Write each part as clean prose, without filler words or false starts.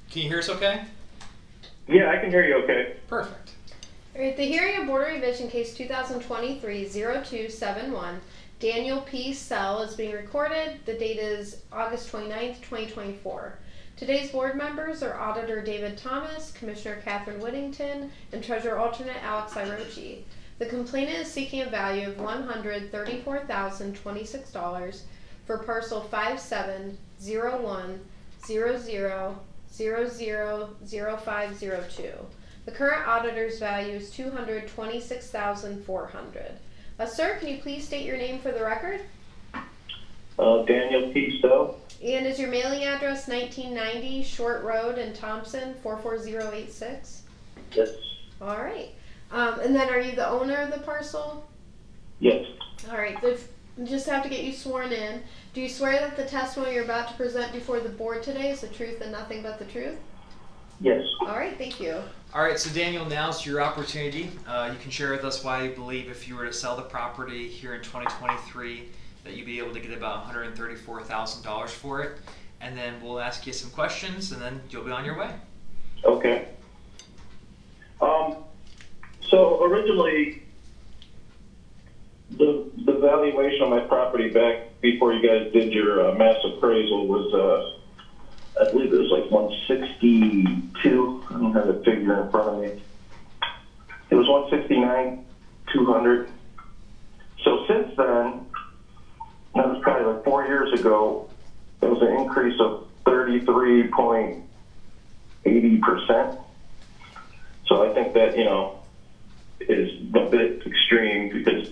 Can you hear us okay? Yeah, I can hear you okay. Perfect. All right, the hearing of Board of Revision case 2023-0271, Daniel P. Sell is being recorded. The date is August 29th, 2024. Today's board members are Auditor David Thomas, Commissioner Catherine Whittington, and Treasurer Alternate Alex Irochi. The complainant is seeking a value of $134,026 for parcel 570100000502. The current auditor's value is $226,400. Sir, can you please state your name for the record? Daniel P. Stowe. And is your mailing address 1990 Short Road in Thompson 44086? Yes. All right. And then are you the owner of the parcel? Yes. All right. Just have to get you sworn in. Do you swear that the testimony you're about to present before the board today is the truth and nothing but the truth? Yes. All right. Thank you. All right, so Daniel, now's your opportunity. You can share with us why you believe if you were to sell the property here in 2023 that you'd be able to get about $134,000 for it. And then we'll ask you some questions, and then you'll be on your way. Okay. So originally, the valuation of my property back before you guys did your mass appraisal was, I believe it was like 162. I don't have the figure in front of me. It was 169,200. So since then, that was probably like 4 years ago, there was an increase of 33.80%. So I think that, is a bit extreme because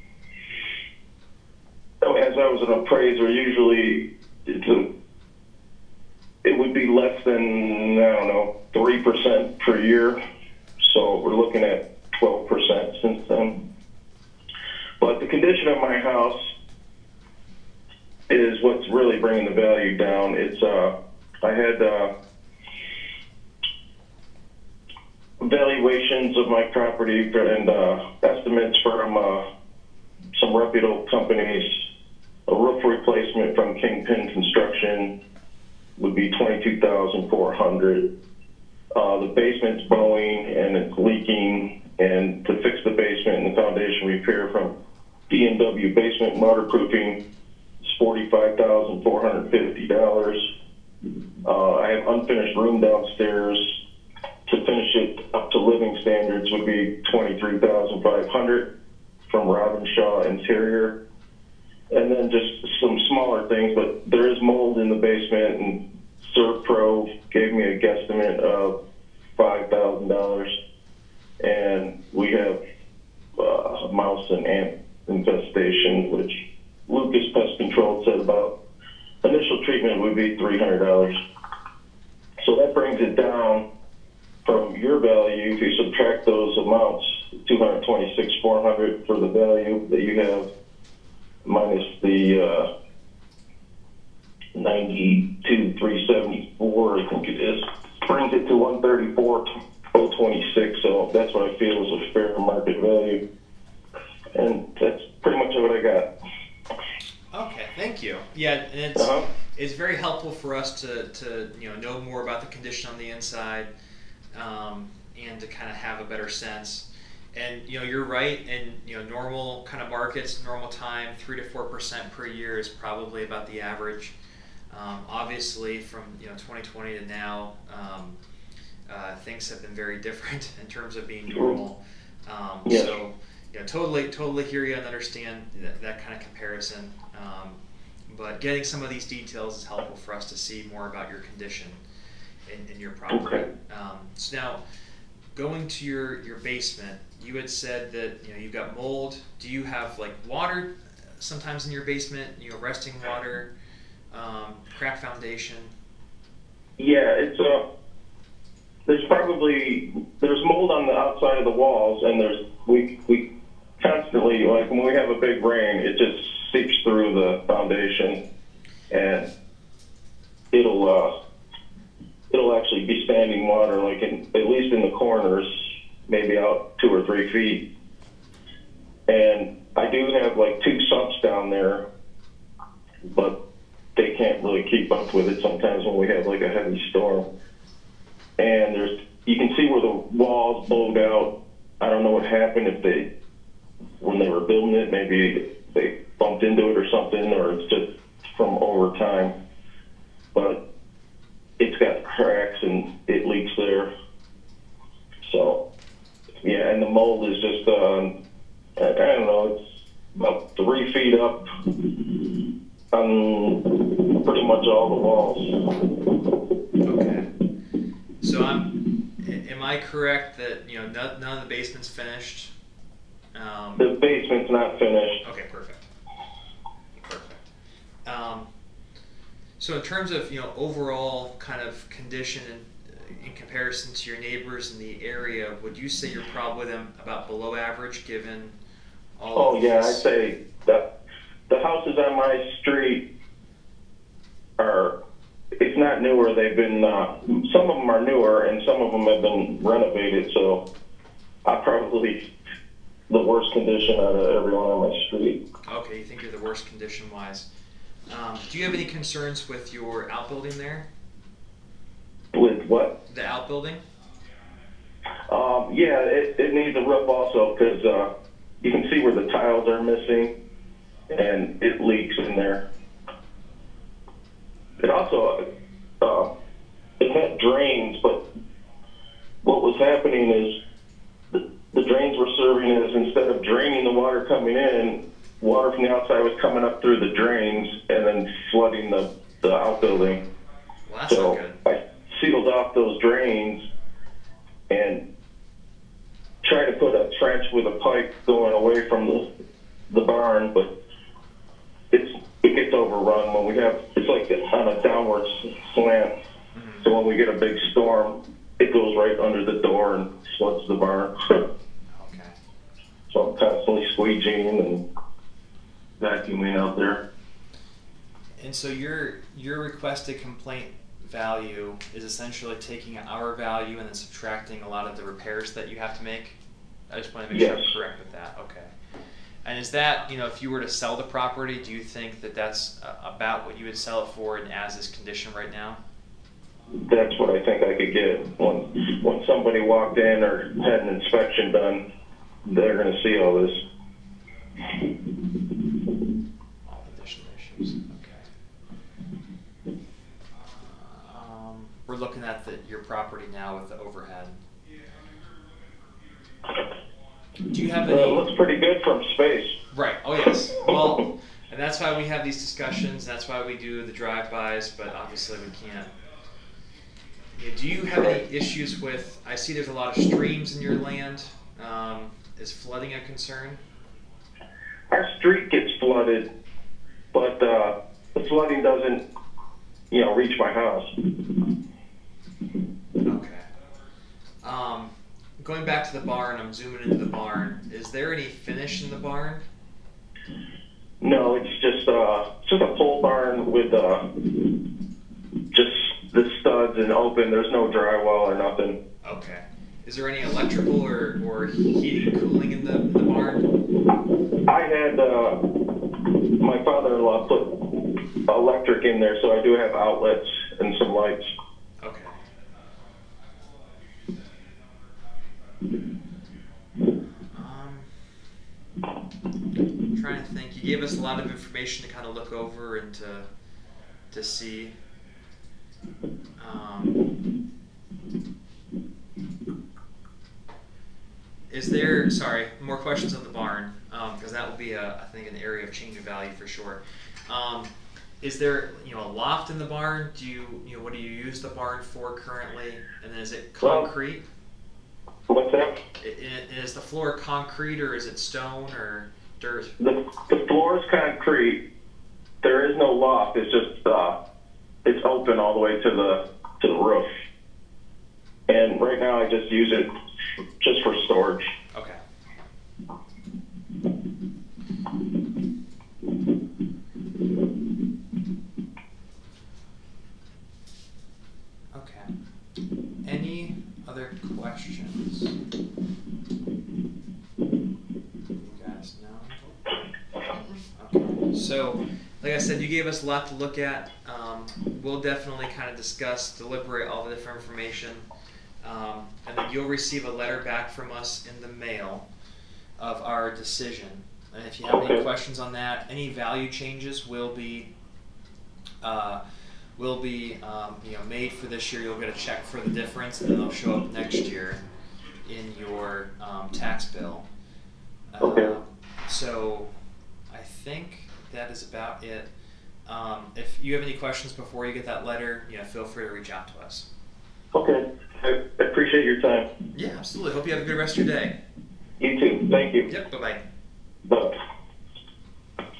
as I was an appraiser, usually it would be less than, 3% per year. So we're looking at 12% since then. But the condition of my house is what's really bringing the value down. It's, I had valuations of my property and estimates from some reputable companies. A roof replacement from Kingpin Construction would be $22,400. The basement's bowing and it's leaking, and to fix the basement and the foundation repair from D&W Basement Waterproofing is $45,450. I have unfinished room downstairs. To finish it up to living standards would be $23,500 from Robinshaw Interior. And then just some smaller things, but there is mold in the basement, and ServPro gave me a guesstimate of $5,000. And we have mouse and ant infestation, which Lucas Pest Control said about initial treatment would be $300. So that brings it down from your value. If you subtract those amounts, $226,400 for the value that you have, minus the $92,374, I think it is, brings it to $134,026. So that's what I feel is a fair market value, and that's pretty much what I got. Okay, thank you. Yeah, and it's very helpful for us to know more about the condition on the inside, and to kind of have a better sense. And you're right. In normal kind of markets, normal time, 3 to 4% per year is probably about the average. Obviously, from 2020 to now, things have been very different in terms of being normal. Yes. So totally hear you and understand that kind of comparison. But getting some of these details is helpful for us to see more about your condition in your property. Okay. So now, going to your basement, you had said that you've got mold. Do you have like water sometimes in your basement? Resting water, cracked foundation. Yeah, it's there's mold on the outside of the walls, and we constantly, like when we have a big rain, it just seeps through the foundation, and it'll actually be standing water, like at least in the corners, maybe out 2 or 3 feet. And I do have like 2 sumps down there, but they can't really keep up with it sometimes when we have like a heavy storm. happened if when they were building it, maybe they bumped into it or something, or it's just from over time. But it's got cracks and it leaks there. So, yeah, and the mold is just, I don't know, it's about 3 feet up on pretty much all the walls. Okay. So am I correct that, none of the basement's finished? The basement's not finished. Okay, perfect. So in terms of, overall kind of condition in comparison to your neighbors in the area, would you say you're probably about below average given all of yeah, this? I'd say that the houses on my street it's not newer. They've been, some of them are newer and some of them have been renovated, so I'm probably the worst condition out of everyone on my street. Okay, you think you're the worst condition-wise. Do you have any concerns with your outbuilding there? With what? The outbuilding? Yeah, it needs a roof also because you can see where the tiles are missing and it leaks in there. It also, it had drains, but what was happening is the drains were serving as, instead of draining the water coming in, water from the outside was coming up through the drains and then flooding the outbuilding. Well, that's not good. I sealed off those drains and tried to put a trench with a pipe going away from the barn, but it gets overrun when it's like on a downward slant. Mm-hmm. So when we get a big storm, it goes right under the door and floods the barn. Okay. So I'm constantly squeegeeing and vacuuming out there. And so your requested complaint value is essentially taking our value and then subtracting a lot of the repairs that you have to make? I just want to make sure I'm correct with that. Okay. And is that, if you were to sell the property, do you think that that's about what you would sell it for in as-is condition right now? That's what I think I could get. When somebody walked in or had an inspection done, they're going to see all this. All additional issues. Okay. We're looking at your property now with the overhead. Do you have any? It looks pretty good from space. Right. Oh, yes. Well, and that's why we have these discussions. That's why we do the drive-bys. But obviously, we can't. Do you have any issues with? I see there's a lot of streams in your land. Is flooding a concern? Our street gets flooded, but the flooding doesn't, reach my house. Okay. Going back to the barn, I'm zooming into the barn. Is there any finish in the barn? No, it's just a pole barn with just the studs and open. There's no drywall or nothing. Okay. Is there any electrical or heating, cooling in the barn? I had my father-in-law put electric in there, so I do have outlets and some lights. Okay. I'm trying to think. You gave us a lot of information to kind of look over and to see. Is there, sorry, more questions on the barn, because that will be, I think, an area of change of value for sure. Is there, a loft in the barn? What do you use the barn for currently? And then is it concrete? What's that? Is the floor concrete or is it stone or dirt? The floor is concrete. There is no loft. It's just it's open all the way to the roof. And right now I just use it just for storage. Okay. Okay. Any other questions? You guys know? Okay. So, like I said, you gave us a lot to look at. We'll definitely kind of discuss, deliberate all the different information. And then you'll receive a letter back from us in the mail. our decision. And if you have any Okay. questions on that, any value changes will be made for this year. You'll get a check for the difference, and then they'll show up next year in your tax bill. Okay. So I think that is about it. If you have any questions before you get that letter, feel free to reach out to us. Okay. I appreciate your time. Yeah, absolutely. Hope you have a good rest of your day. You too. Thank you. Yep. Bye bye. Bye.